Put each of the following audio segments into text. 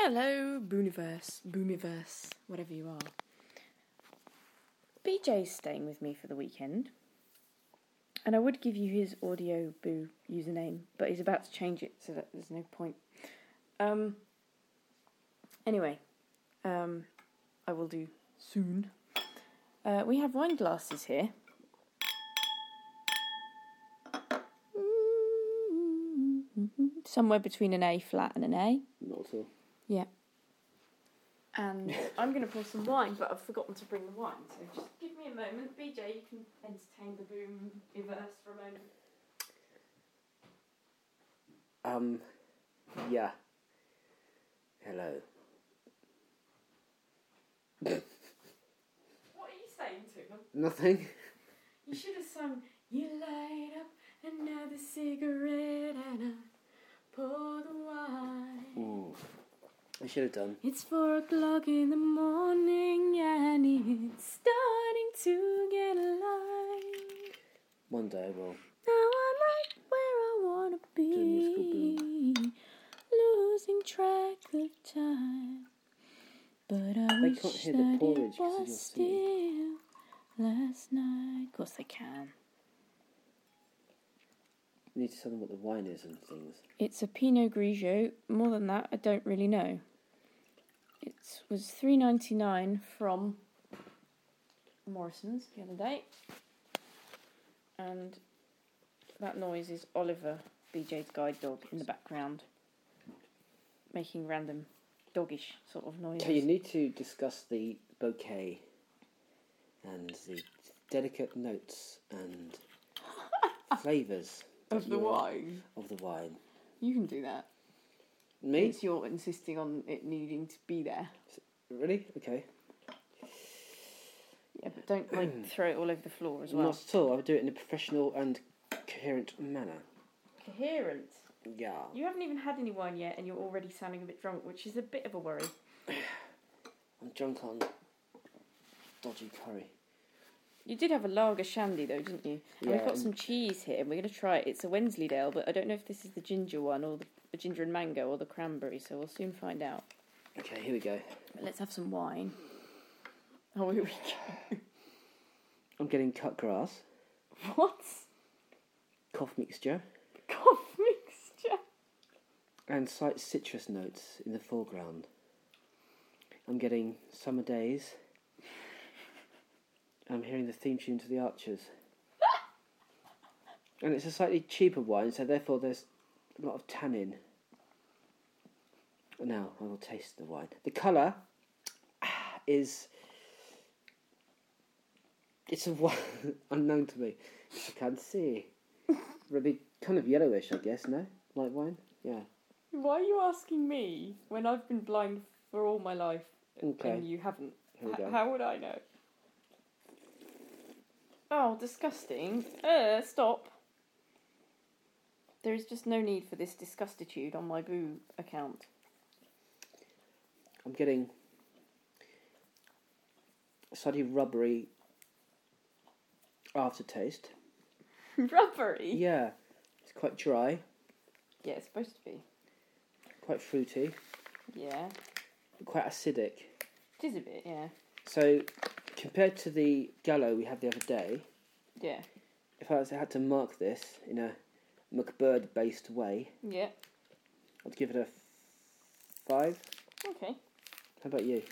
Hello, Boomiverse, whatever you are. BJ's staying with me for the weekend, and I would give you his audio boo username, but he's about to change it, so that there's no point. Anyway, I will do soon. We have wine glasses here. Somewhere between an A flat and an A. Not at all. Yeah. And I'm going to pour some wine, but I've forgotten to bring the wine. So just give me a moment. BJ, you can entertain the Boomiverse for a moment. Yeah. Hello. What are you saying to them? Nothing. You should have sung, "You light up another cigarette and I pour the wine." Ooh. I should have done. It's 4 o'clock in the morning and it's starting to get light. One day I will. Now I'm right where I wanna be, losing track of time. But I They wish can't hear that the porridge it because was you're singing. still last night. Of course they can. You need to tell them what the wine is and things. It's a Pinot Grigio. More than that, I don't really know. It was $3.99 from Morrison's the other day. And that noise is Oliver, BJ's guide dog, in the background, making random doggish sort of noises. Okay, you need to discuss the bouquet and the delicate notes and flavours of the wine. Of the wine. You can do that. Me? It's you're insisting on it needing to be there. Really? Okay. Yeah, but don't throw it all over the floor as well. Not at all. I would do it in a professional and coherent manner. Coherent? Yeah. You haven't even had any wine yet and you're already sounding a bit drunk, which is a bit of a worry. I'm drunk on dodgy curry. You did have a lager shandy though, didn't you? And Yeah, we've got some cheese here and we're going to try it. It's a Wensleydale, but I don't know if this is the ginger one or the ginger and mango or the cranberry, so we'll soon find out. Okay, here we go. But let's have some wine. Oh, here we go. I'm getting cut grass, What? cough mixture, Cough mixture. and slight citrus notes in the foreground. I'm getting summer days. I'm hearing the theme tune to the Archers. And it's a slightly cheaper wine, so therefore there's a lot of tannin. Now I will taste the wine. The colour is... It's a wine unknown to me. I can't see. Really kind of yellowish, I guess, no? Like wine? Yeah. Why are you asking me when I've been blind for all my life Okay. and you haven't? Here we go. How would I know? Oh, disgusting. Stop. There is just no need for this disgustitude on my Boo account. I'm getting a slightly rubbery aftertaste. Rubbery? Yeah. It's quite dry, Yeah, it's supposed to be. quite fruity, Yeah. quite acidic. It is a bit, yeah. So, compared to the Gallo we had the other day, Yeah. if I had to mark this in a McBird-based way, Yeah. I'd give it a 5. Okay. How about you?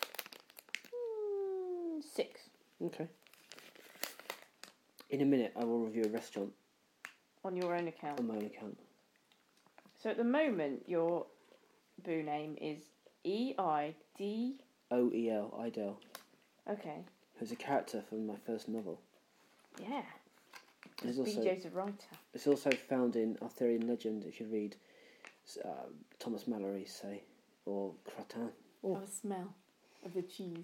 6. Okay. In a minute, I will review a restaurant On your own account. on my own account. So at the moment, your Boo name is EID. OEL, Idel. Okay. Who's a character from my first novel. Yeah. There's also, BJ's a writer. it's also found in Arthurian legend, if you read Thomas Mallory, say, or Cretin. Oh, a smell of the cheese.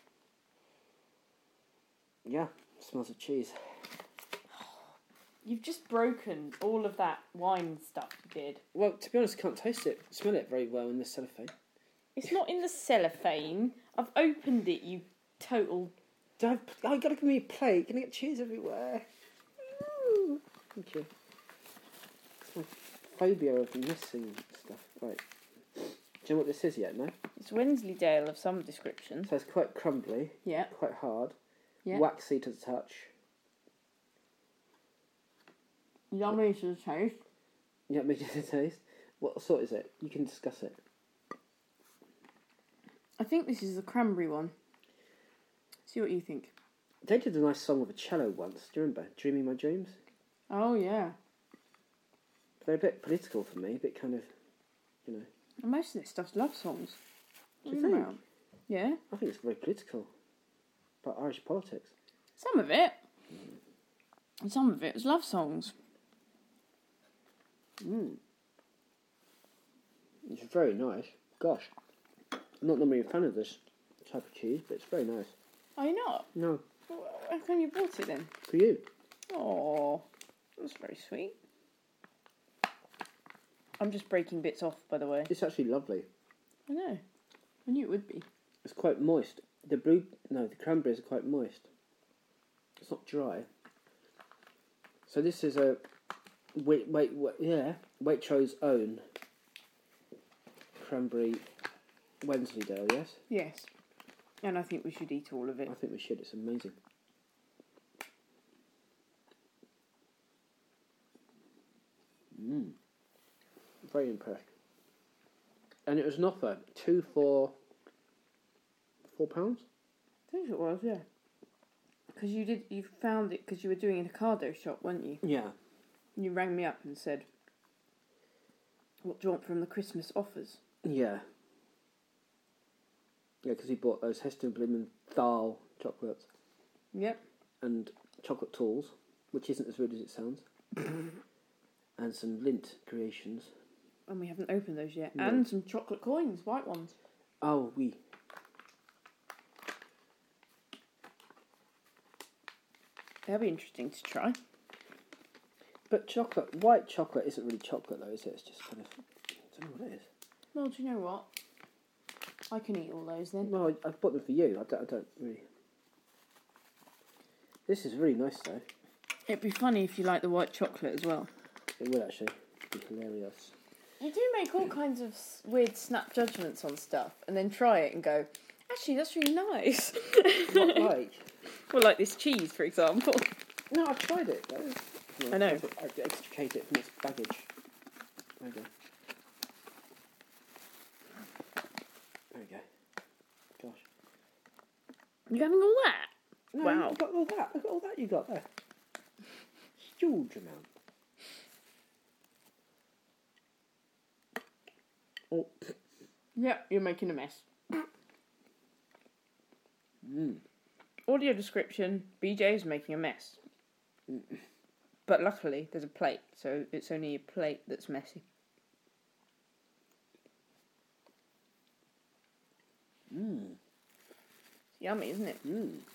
Yeah, smells of cheese. You've just broken all of that wine stuff you did. Well, to be honest, I can't taste it, smell it very well in this cellophane. It's not in the cellophane. I've opened it, you total... I gotta give me a plate. Can I get cheese everywhere? Ooh. Thank you. It's my phobia of missing stuff. Right. Do you know what this is yet? No. It's Wensleydale of some description. So it's quite crumbly. Yeah. Quite hard. Yeah. Waxy to the touch. Yummy to the taste. Yeah, makes it a taste. What sort is it? You can discuss it. I think this is the cranberry one. See what you think. They did a nice song with a cello once. Do you remember? Dreaming My Dreams? Oh, yeah. They're a bit political for me, a bit kind of, you know. And most of this stuff's love songs. Do you think? About? Yeah. I think it's very political. About Irish politics. Some of it. And some of it was love songs. It's very nice. Gosh. I'm not normally a fan of this type of cheese, but it's very nice. Are you not? No, Well, how come you bought it then? for you. Oh, that's very sweet. I'm just breaking bits off, by the way. It's actually lovely. I know. I knew it would be. It's quite moist. The cranberries are quite moist. It's not dry. So this is a Waitrose own cranberry Wensleydale, yes? Yes. And I think we should eat all of it. I think we should. It's amazing. Very impressed. And it was an offer, 2 for £4. I think it was, yeah. Because you found it because you were doing an Ocado shop, weren't you? Yeah. And you rang me up and said, what do you want from the Christmas offers? Yeah. Yeah, because he bought those Heston Blumenthal chocolates Yep. and chocolate tools, which isn't as rude as it sounds, and some Lindt creations. And we haven't opened those yet. No. And some chocolate coins, white ones. Oh, oui. They'll be interesting to try. But white chocolate isn't really chocolate though, is it? It's just kind of, I don't know what it is. Well, do you know what? I can eat all those then. Well, I bought them for you. I don't really. This is really nice though. It'd be funny if you like the white chocolate as well. It would actually be hilarious. You do make all kinds of weird snap judgments on stuff and then try it and go, actually, that's really nice. Not like. Well, like this cheese, for example. No, I've tried it though. I know. I extricate it from its baggage. There we go. There we go. Gosh. You having all that? No, Wow. you've got all that. Look at all that you got there. Huge amount. Oh. Yeah, you're making a mess. Audio description, BJ's making a mess. But luckily, there's a plate, so it's only a plate that's messy. Yummy, isn't it?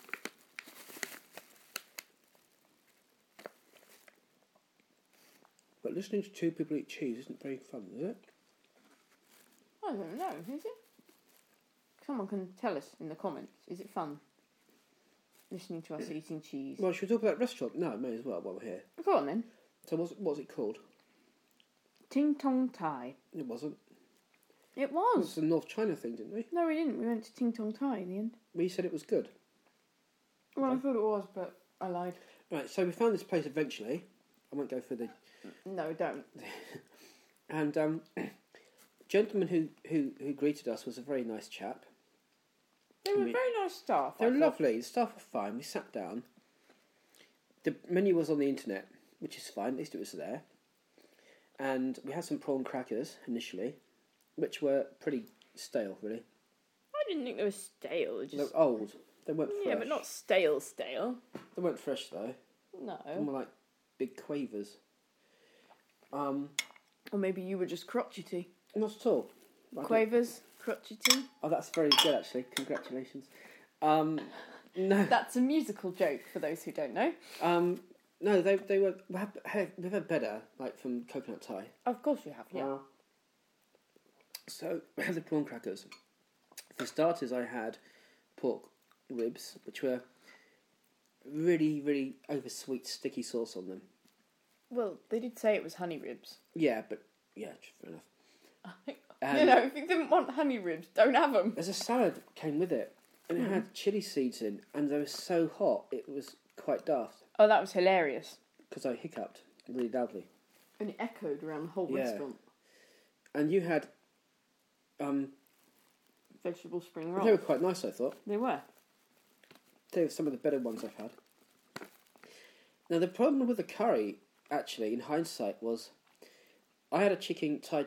But listening to two people eat cheese isn't very fun, is it? I don't know, is it? Someone can tell us in the comments. Is it fun? Listening to us eating cheese. Well, should we talk about restaurant? No, may as well while we're here. Go on then. So what's it called? Ting Tong Tai. It wasn't. It It was. was the North China thing, didn't we? No, we didn't. We went to Ting Tong Tai in the end. We said it was good. Well, I thought it was, but I lied. Right, so we found this place eventually. I won't go for the... No, don't. And gentleman who greeted us was a very nice chap. They were very nice staff. They I were thought. lovely. The staff were fine. We sat down. The menu was on the internet, which is fine. At least it was there. And we had some prawn crackers initially, which were pretty stale, really. I didn't think they were stale. They Just... were old. They weren't fresh. Yeah, but not stale. They weren't fresh, though. No. They were more like big quavers. Or maybe you were just crotchety. Not at all. I don't- Quavers, crotchety. Oh, that's very good, actually. Congratulations. No. That's a musical joke for those who don't know. No, they were. We've had better, like from Coconut Thai. Of course you have, yeah. So we had the prawn crackers. For starters, I had pork ribs, which were really, really over sweet, sticky sauce on them. Well, they did say it was honey ribs. Yeah, but yeah, fair enough. And if you didn't want honey ribs, don't have them. there's a salad came with it, and it had chili seeds in, and they were so hot it was quite daft Oh, that was hilarious. because I hiccuped really loudly. And it echoed around the whole Yeah. restaurant. And you had, Vegetable spring they were rolls. quite nice, I thought. They were. They were some of the better ones I've had. Now the problem with the curry, actually, in hindsight, was I had a Thai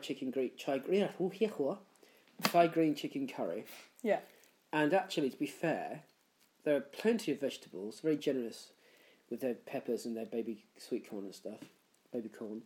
green chicken curry. Yeah. And actually, to be fair, there are plenty of vegetables, very generous with their peppers and their baby sweet corn and stuff, baby corn.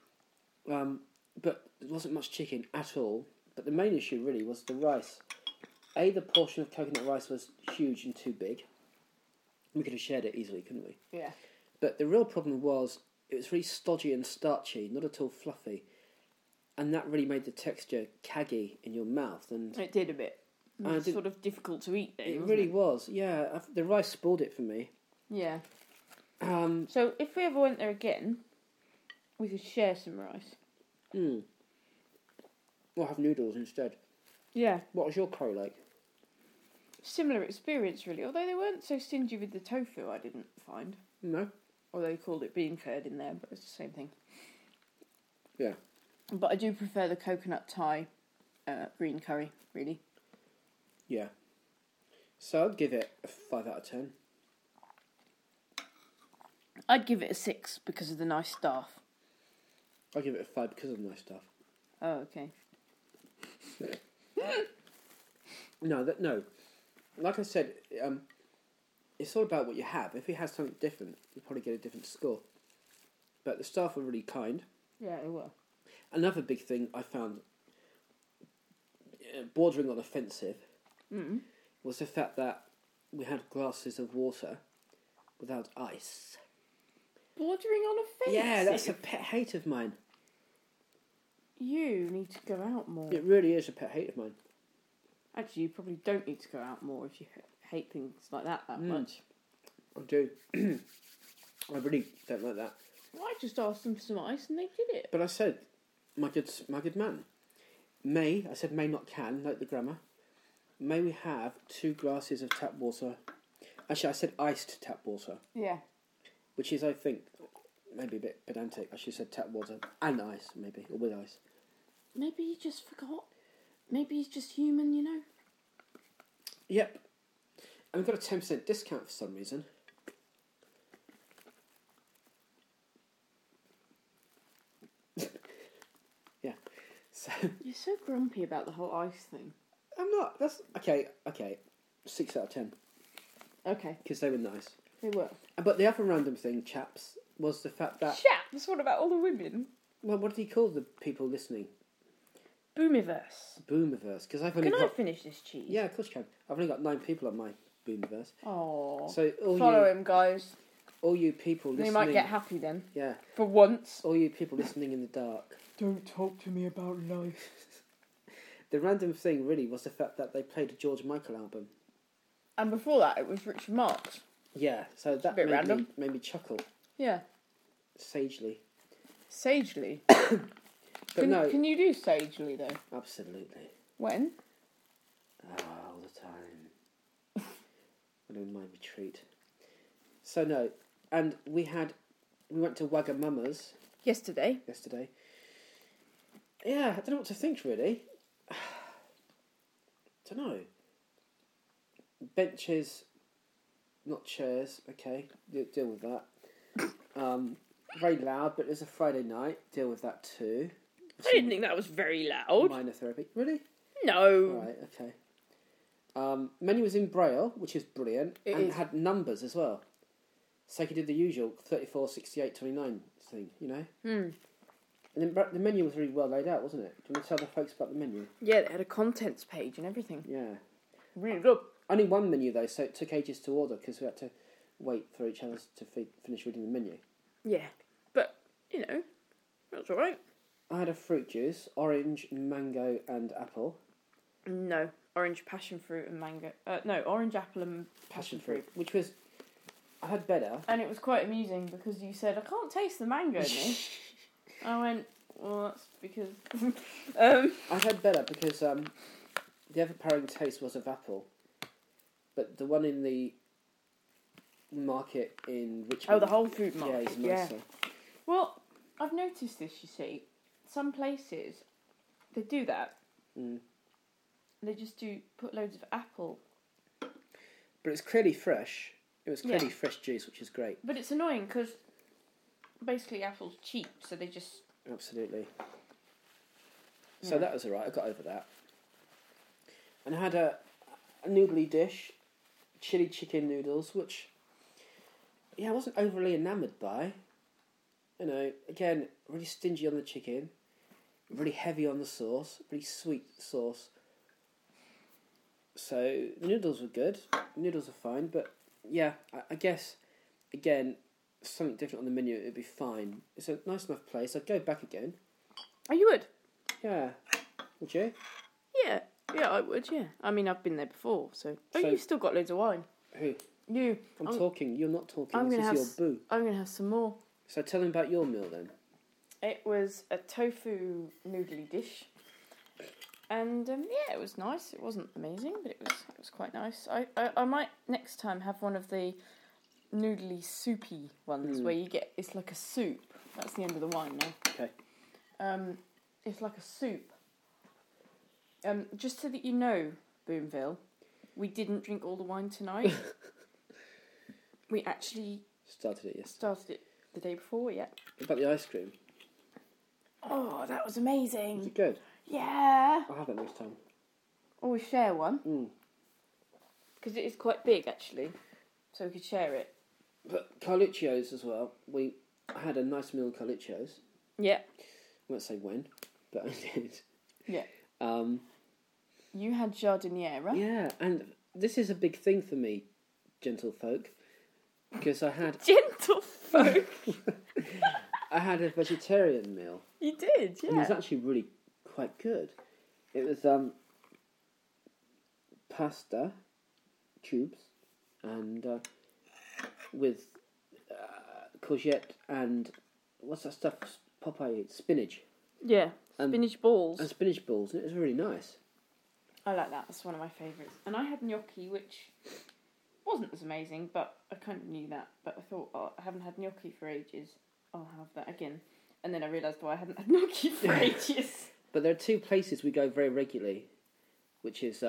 But there wasn't much chicken at all. But the main issue really was the rice. The portion of coconut rice was huge and too big. We could have shared it easily, couldn't we? Yeah. But the real problem was it was really stodgy and starchy, not at all fluffy. And that really made the texture caggy in your mouth. And It did a bit. It was sort of difficult to eat then. it wasn't really was, yeah. The rice spoiled it for me. Yeah. Um, So if we ever went there again, we could share some rice. Or have noodles instead. Yeah. What was your curry like? Similar experience, really. Although they weren't so stingy with the tofu, I didn't find. No? Although they called it bean curd in there, but it's the same thing. Yeah. But I do prefer the coconut Thai green curry, really. Yeah. So I'd give it a 5 out of 10. I'd give it a 6 because of the nice staff. I'd give it a 5 because of the nice stuff. Oh, okay. No. Like I said, it's all about what you have. If you had something different, you'd probably get a different score. But the staff were really kind. Yeah, it will. Another big thing I found bordering on offensive was the fact that we had glasses of water without ice. Bordering on offensive? Yeah, that's a pet hate of mine. You need to go out more. It really is a pet hate of mine. Actually, you probably don't need to go out more if you hate things like that much. I do. I really don't like that. Well, I just asked them for some ice and they did it. But I said, my good man, may, I said may not can, note the grammar. May we have 2 glasses of tap water? Actually, I said iced tap water. Yeah. Which is, I think, maybe a bit pedantic. I should have said tap water and ice, maybe, or with ice. Maybe he just forgot. Maybe he's just human, you know? Yep. And we've got a 10% discount for some reason. Yeah. So You're so grumpy about the whole ice thing. I'm not. That's okay. 6 out of 10 Okay, because they were nice. they were. But the other random thing, chaps, was the fact that Chaps, what about all the women? well, what did he call the people listening? Boomiverse. Boomiverse. Because I've only Can I got finish this cheese? yeah, of course you can. I've only got 9 people on my Boomiverse. Oh. So Follow him, guys. all you people listening, They might get happy then. yeah, For once. all you people listening in the dark. Don't talk to me about life. The random thing really was the fact that they played a George Michael album. And before that, it was Richard Marx. Yeah, so that bit random. made me chuckle Yeah. sagely. Sagely. But no, Can you do sagely, though? absolutely. When? All the time. I'm in my retreat. So no, and we went to Wagamama's Yesterday. yesterday. Yeah, I don't know what to think really. Don't know. Benches, not chairs. Okay, deal with that. Very loud, but it's a Friday night. Deal with that too. I didn't think that was very loud. Minor therapy. Really? No. Right. Okay. Menu was in Braille, which is brilliant, It and is. had numbers as well. So you did the usual 34, 68, 29 thing, you know. And then the menu was really well laid out, wasn't it? Do you want to tell the folks about the menu? Yeah, they had a contents page and everything. Yeah. Really good. Only one menu though, so it took ages to order because we had to wait for each other to finish reading the menu. Yeah. But, you know, that's alright. I had a fruit juice, orange, mango, and apple. No. Orange, passion fruit and mango. No, orange, apple and passion fruit. Which was, I had better. And it was quite amusing because you said, I can't taste the mango in this. I went, well, that's because. I had better because the overpowering taste was of apple, but the one in the market in Richmond. Oh, the Whole Food Market. Yeah, is nicer. Well, I've noticed this. You see, some places they do that. Mm. They just put loads of apple. But it's clearly fresh. It was clearly fresh juice, which is great. But it's annoying because basically apple's cheap, so they just. Absolutely. So that was alright. I got over that. And I had a noodly dish, chili chicken noodles, which I wasn't overly enamoured by. You know, again, really stingy on the chicken, really heavy on the sauce, really sweet sauce. So the noodles were good. The noodles are fine, but yeah, I guess again something different on the menu it'd be fine. It's a nice enough place. I'd go back again. Oh, you would? Yeah, would you? Yeah, I would. Yeah, I mean I've been there before, so. Oh, So- you've still got loads of wine. Who? You. I'm talking. You're not talking. I'm This gonna is your boo. I'm gonna have some more. So tell them about your meal then. It was a tofu noodly dish, and it was nice. It wasn't amazing, but it was quite nice. I might next time have one of the noodly soupy ones where you get it's like a soup. That's the end of the wine now. Okay. It's like a soup. Just so that you know, Boomville, we didn't drink all the wine tonight. We actually Started it yesterday. started it the day before. Yeah. What about the ice cream? Oh, that was Is amazing. it good? Yeah. I'll have that next time. Oh, we share one. Mm. Because it is quite big, actually. So we could share it. But Carluccio's as well. We had a nice meal in Carluccio's. Yeah. I won't say when, but I did. Yeah. Um, You had Jardiniera. yeah, and this is a big thing for me, gentlefolk, because I had Gentle folk. I had a vegetarian meal. You did, And it was yeah. actually really quite good. It was pasta cubes and with courgette and what's that stuff Popeye eats? Spinach. Yeah. And- Spinach balls. And spinach balls, and it was really nice. I like that. That's one of my favourites. And I had gnocchi, which wasn't as amazing, but I kind of knew that. But I thought, I haven't had gnocchi for ages. I'll have that again. And then I realised why I hadn't had gnocchi for ages. But there are two places we go very regularly, which is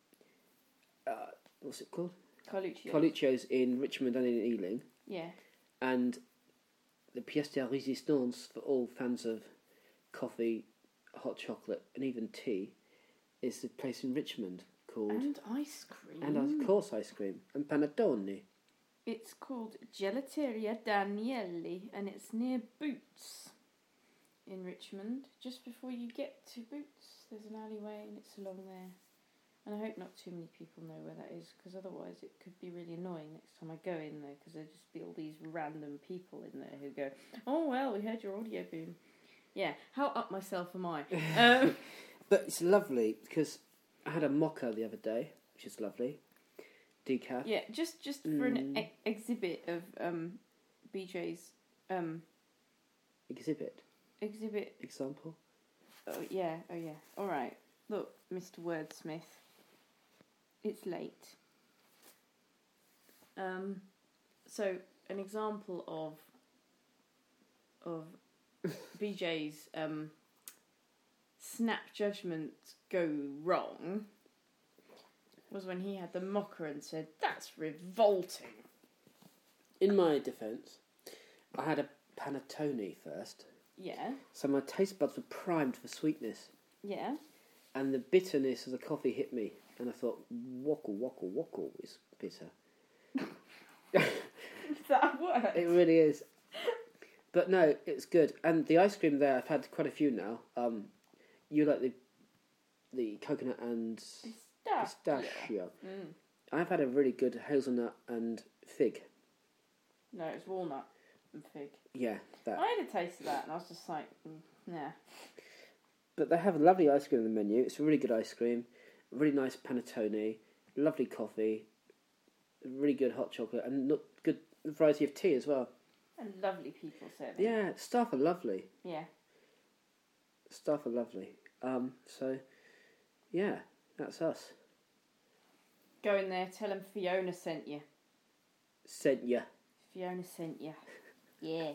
what's it called? Carluccio. Carluccio's in Richmond and in Ealing, Yeah. and the pièce de résistance for all fans of coffee, hot chocolate, and even tea is the place in Richmond called And ice cream. and of course ice cream and panettone. It's called Gelateria Danielli, and it's near Boots in Richmond. Just before you get to Boots, there's an alleyway, and it's along there. And I hope not too many people know where that is, because otherwise it could be really annoying next time I go in there, because there'll just be all these random people in there who go, "Oh well, we heard your audio boom." Yeah, how up myself am I? But it's lovely because I had a mocha the other day, which is lovely. Decaf. Yeah, just for an exhibit of BJ's Exhibit. Example. Oh yeah. All right. Look, Mr. Wordsmith. It's late. So an example of BJ's snap judgment go wrong was when he had the mocha and said, "That's revolting." In my defence, I had a panettone first, Yeah. so my taste buds were primed for sweetness, Yeah. and the bitterness of the coffee hit me, and I thought, wokle is bitter. Is that a word? It really is. But no, it's good. And the ice cream there, I've had quite a few now. You like the coconut and pistachio. Mm. I've had a really good hazelnut and fig. No, it's walnut and fig. Yeah, that. I had a taste of that, and I was just like, nah. But they have a lovely ice cream on the menu. It's a really good ice cream, really nice panettone, lovely coffee, really good hot chocolate, and good variety of tea as well. And lovely people, certainly. Yeah, staff are lovely. Yeah. Staff are lovely. So, yeah, that's us. Go in there, tell them Fiona sent you. Sent ya. Fiona sent you. Yeah.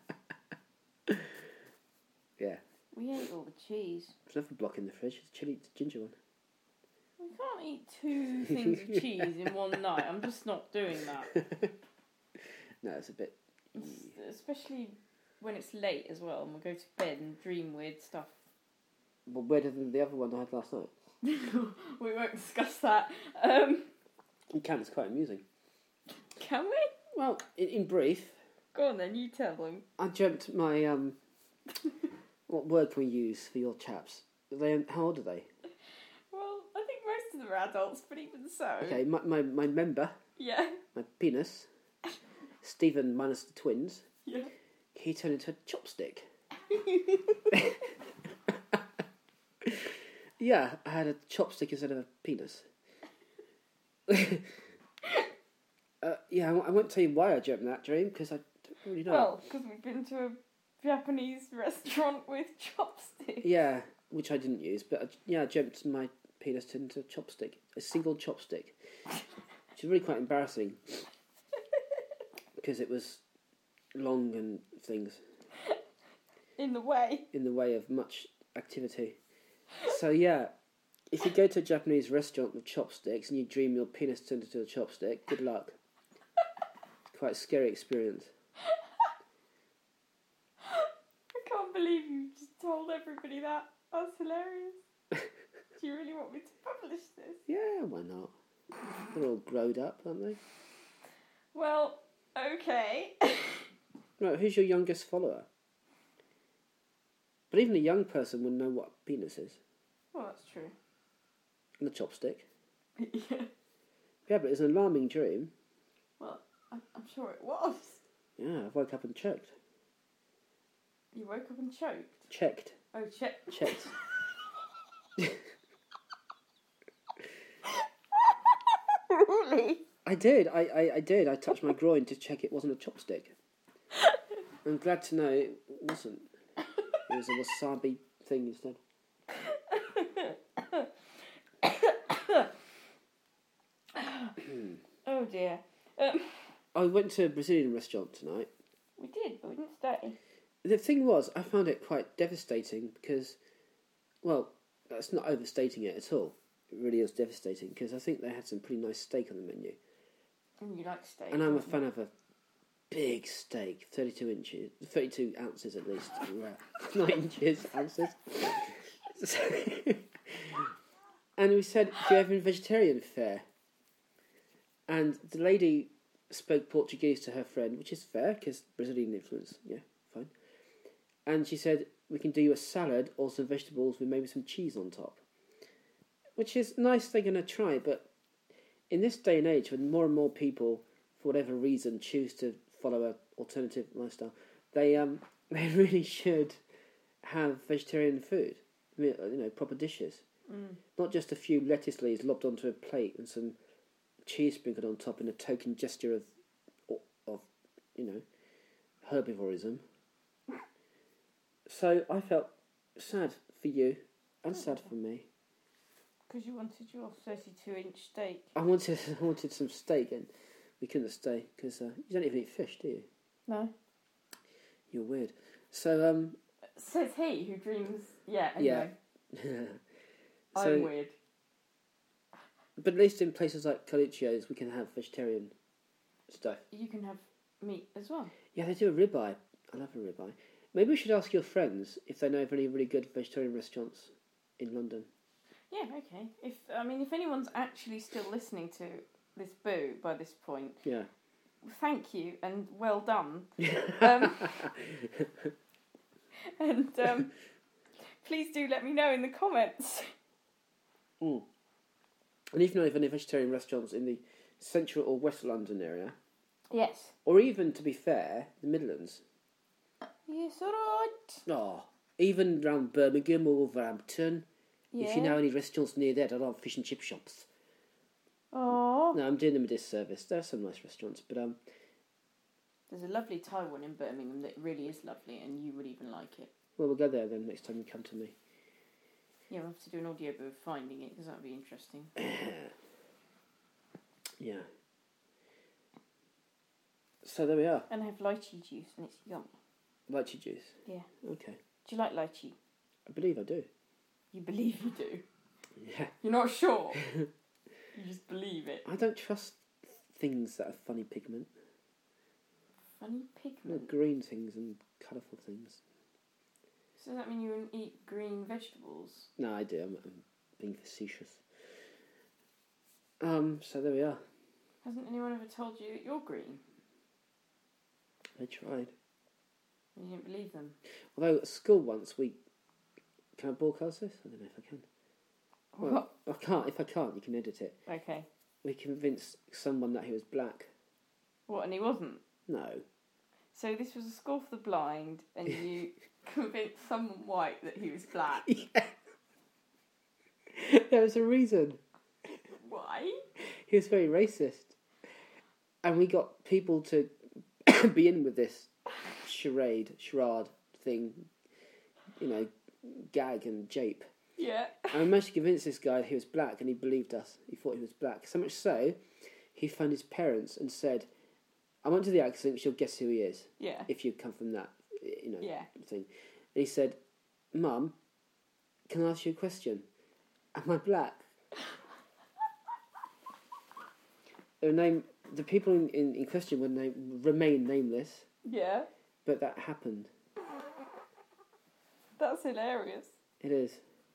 Yeah. We ate all the cheese. There's another block in the fridge. It's chili ginger one. We can't eat 2 things of cheese in one night. I'm just not doing that. No, it's a bit... Especially when it's late as well and we go to bed and dream weird stuff. Well, weirder than the other one I had last night. We won't discuss that. You can, it's quite amusing. Can we? Well, in brief... Go on then, you tell them. I dreamt my... what word can we use for your chaps? How old are they? Well, I think most of them are adults, but even so. Okay, my member, Yeah. my penis, Stephen minus the twins, Yeah. he turned into a chopstick. Yeah, I had a chopstick instead of a penis. Yeah, I won't tell you why I dreamt that dream, because I don't really know. Well, because we've been to a Japanese restaurant with chopsticks. Yeah, which I didn't use, but I dreamt my penis turned into a chopstick. A single chopstick. Which is really quite embarrassing. Because it was long and things. In the way. In the way of much activity. So yeah, if you go to a Japanese restaurant with chopsticks and you dream your penis turned into a chopstick, good luck. It's quite a scary experience. I can't believe you just told everybody that. That's hilarious. Do you really want me to publish this? Yeah, why not? They're all growed up, aren't they? Well, okay. Right, who's your youngest follower? But even a young person wouldn't know what a penis is. Well, that's true. And a chopstick. Yeah. Yeah, but it's an alarming dream. Well, I'm sure it was. Yeah, I woke up and checked. You woke up and choked? Checked. Oh, Checked. Really? I did. I did. I touched my groin to check it wasn't a chopstick. I'm glad to know it wasn't. It was a wasabi thing instead. Oh dear. I went to a Brazilian restaurant tonight. We did, but we didn't stay. The thing was, I found it quite devastating because, well, that's not overstating it at all. It really is devastating because I think they had some pretty nice steak on the menu. And you like steak. And I'm a fan of a big steak, 32 ounces at least. Not inches, ounces. So, and we said, do you have a vegetarian fare? And the lady spoke Portuguese to her friend, which is fair, because Brazilian influence, yeah, fine. And she said, we can do you a salad or some vegetables with maybe some cheese on top. Which is nice they're going to try, but in this day and age, when more and more people, for whatever reason, choose to follow an alternative lifestyle, they really should have vegetarian food. I mean, proper dishes. Mm. Not just a few lettuce leaves lobbed onto a plate and some cheese sprinkled on top in a token gesture of herbivorism. So I felt sad for you and sad for me. Because you wanted your 32-inch steak. I wanted some steak and we couldn't stay because you don't even eat fish, do you? No. You're weird. So says he who dreams. Yeah. Anyway. Yeah. I'm weird. But at least in places like Colicchio's, we can have vegetarian stuff. You can have meat as well. Yeah, they do a ribeye. I love a ribeye. Maybe we should ask your friends if they know of any really good vegetarian restaurants in London. Yeah, okay. If anyone's actually still listening to this boo by this point, yeah, thank you and well done. Please do let me know in the comments. Mm. And if you know of any vegetarian restaurants in the central or west London area, yes, or even, to be fair, the Midlands. Yes, all right. Oh, even around Birmingham or Wolverhampton. Yeah. If you know any restaurants near there that are fish and chip shops. Oh. No, I'm doing them a disservice. There are some nice restaurants, but there's a lovely Thai one in Birmingham that really is lovely, and you would even like it. Well, we'll go there then next time you come to me. Yeah, we'll have to do an audio book of finding it, because that would be interesting. Yeah. So there we are. And I have lychee juice, and it's yummy. Lychee juice. Yeah. Okay. Do you like lychee? I believe I do. You believe you do? Yeah. You're not sure? You just believe it. I don't trust things that are funny pigment. Funny No, pigment? green things and colourful things. So does that mean you wouldn't eat green vegetables? No, I do. I'm being facetious. So there we are. Hasn't anyone ever told you that you're green? I tried. And you didn't believe them? Although at school once we... Can I broadcast this? I don't know if I can. Well, I can't. If I can't, you can edit it. Okay. We convinced someone that he was black. What, and he wasn't? No. So this was a school for the blind, and you convinced someone white that he was black. Yeah. There was a reason. Why? He was very racist. And we got people to be in with this charade thing, gag and jape. Yeah. And I managed to convince this guy he was black, and he believed us. He thought he was black. So much so, he phoned his parents and said, I went to the accent, you'll guess who he is. Yeah. If you come from that, Yeah. thing. And he said, Mum, can I ask you a question? Am I black? The people in question would remain nameless, Yeah. but that happened. That's hilarious. It is.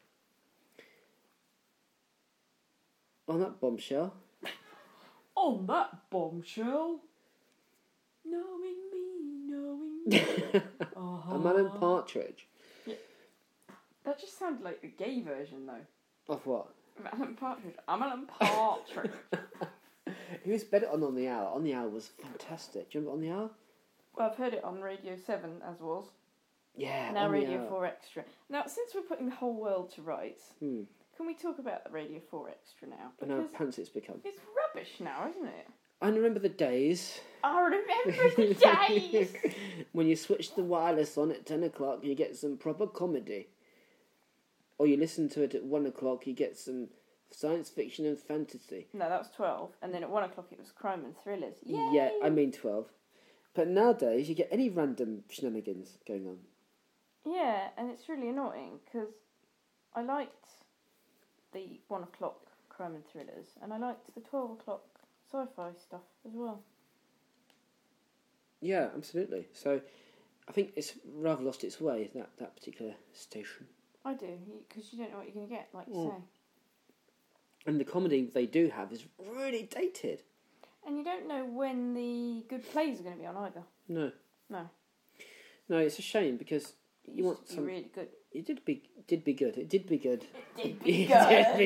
On that bombshell. On that bombshell. Knowing me. Uh-huh. A Alan Partridge. Yeah. That just sounded like the gay version, though. Of what? Alan Partridge. I'm Alan Partridge. He was better on the Hour. On the Hour was fantastic. Do you remember On the Hour? Well, I've heard it on Radio 7, as was. Yeah. Now On the Radio Hour. 4 Extra. Now, since we're putting the whole world to rights, Hmm. can we talk about the Radio 4 Extra now? And how Because pants it's become. it's rubbish now, isn't it? I remember the days. I remember the days! When you switch the wireless on at 10 o'clock, you get some proper comedy. Or you listen to it at 1 o'clock, you get some science fiction and fantasy. No, that was 12. And then at 1 o'clock it was crime and thrillers. Yay! Yeah, I mean 12. But nowadays, you get any random shenanigans going on. Yeah, and it's really annoying because I liked the 1 o'clock crime and thrillers, and I liked the 12 o'clock sci-fi stuff as well. Yeah, absolutely. So, I think it's rather lost its way, that particular station. I do, because you don't know what you're going to get, like you Mm. say. And the comedy they do have is really dated. And you don't know when the good plays are going to be on either. No. No. No, it's a shame because you want used to be some... really good. It did be good. It did be good. It did be good. It did be good.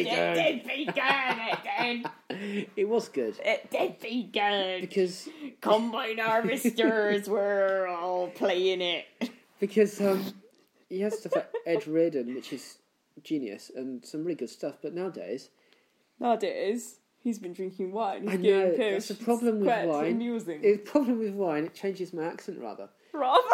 It did. It was good. It did be good. Because Combine harvesters were all playing it. he has stuff like Ed Reardon, which is genius, and some really good stuff. But nowadays, Nowadays, he's been drinking wine. I know, that's the problem with wine. Amusing. The problem with wine, it changes my accent rather. Rather.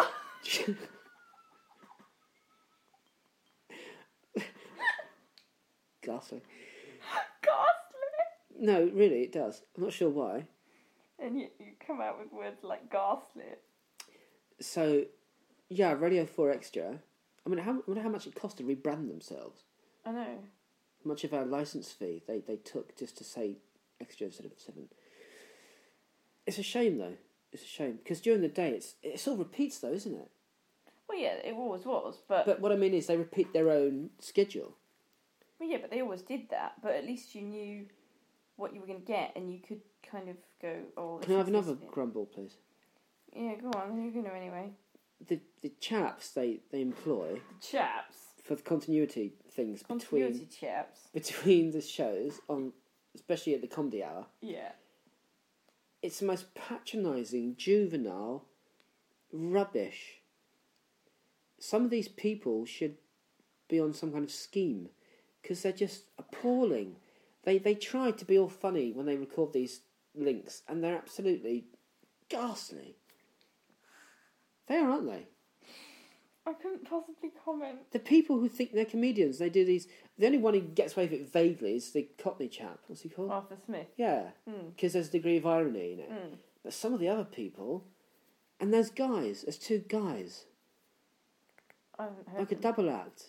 Ghastly. Ghastly. No, really, it does. I'm not sure why. And you come out with words like ghastly. So, yeah, Radio 4 Extra. I wonder how much it cost to rebrand themselves. I know. How much of our licence fee they took just to say Extra instead of 7. It's a shame, though. It's a shame. Because during the day, it sort of repeats, though, isn't it? Well, yeah, it always was, but... But what I mean is they repeat their own schedule. Well, yeah, but they always did that, but at least you knew what you were going to get, and you could kind of go, oh... Can I have another this bit. grumble, please? Yeah, go on, you're going to anyway. The chaps they employ... The chaps. For the continuity things Continuity chaps. between the shows, on especially at the comedy hour... Yeah. It's the most patronising, juvenile rubbish. Some of these people should be on some kind of scheme because they're just appalling. They try to be all funny when they record these links, and they're absolutely ghastly. They are, aren't they? I couldn't possibly comment. The people who think they're comedians, they do these. The only one who gets away with it vaguely is the Cockney chap. What's he called? Arthur Smith. Yeah, because there's a degree of irony in it. But some of the other people, and there's two guys, I haven't heard like a them. double act.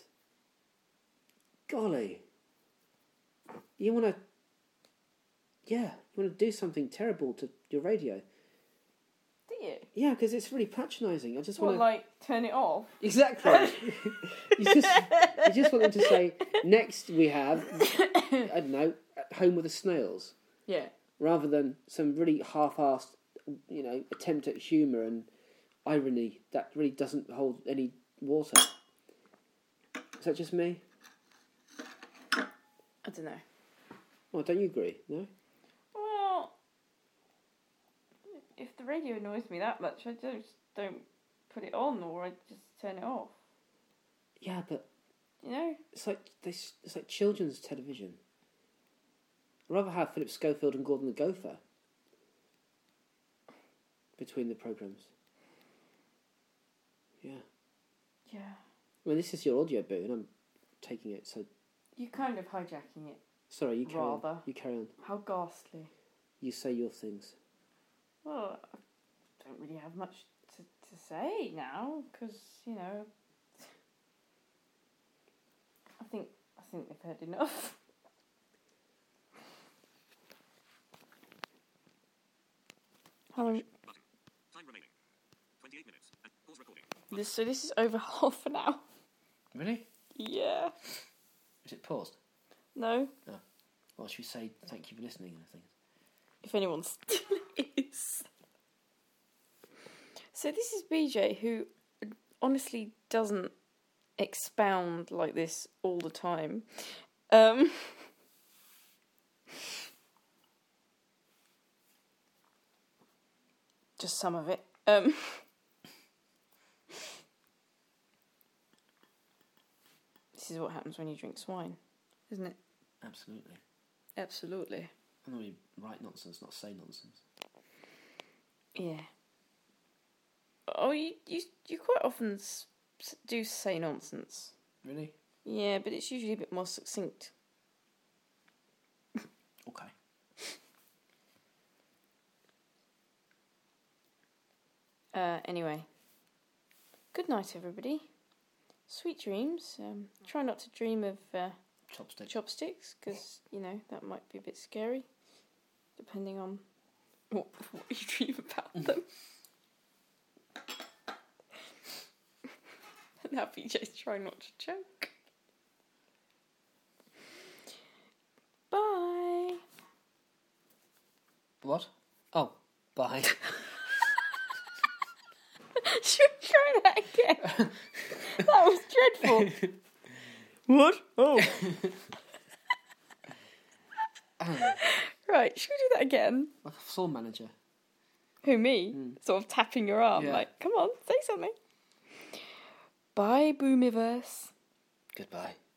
Golly, you want to do something terrible to your radio. Do you? Yeah, because it's really patronising. I just What, want to like, turn it off? exactly. you just want them to say next we have I don't know, At Home with the Snails, Yeah. rather than some really half-assed, attempt at humour and irony that really doesn't hold any water. Is that just me? I don't know. Oh, don't you agree? No. Well, if the radio annoys me that much, I just don't put it on, or I just turn it off. Yeah, but You know? it's like children's television. I'd rather have Philip Schofield and Gordon the Gopher between the programmes. Yeah. Yeah. I mean, this is your audio boot, and I'm taking it, so... You're kind of hijacking it. Sorry, you carry on. Rather. You carry on. How ghastly. You say your things. Well, I don't really have much to say now, because, I think they've heard enough. How long? Time remaining. 28 minutes. And pause recording. So this is over half an hour. Really? Yeah. Is it paused? No? Well, should we say thank you for listening and things? If anyone still is. So this is BJ, who honestly doesn't expound like this all the time. Just some of it. This is what happens when you drink swine, isn't it? Absolutely. Absolutely. I normally write nonsense, not say nonsense. Yeah. Oh, you quite often do say nonsense. Really? Yeah, but it's usually a bit more succinct. Okay. Anyway. Good night, everybody. Sweet dreams. Try not to dream of chopsticks, because, that might be a bit scary, depending on what you dream about them. Now BJ's trying not to choke. Bye. What? Oh, bye. Should we try that again? That was dreadful. What? Oh. Right, should we do that again? Like a floor manager. Who, me? Sort of tapping your arm, Yeah. like, come on, say something. Bye, Boomiverse. Goodbye.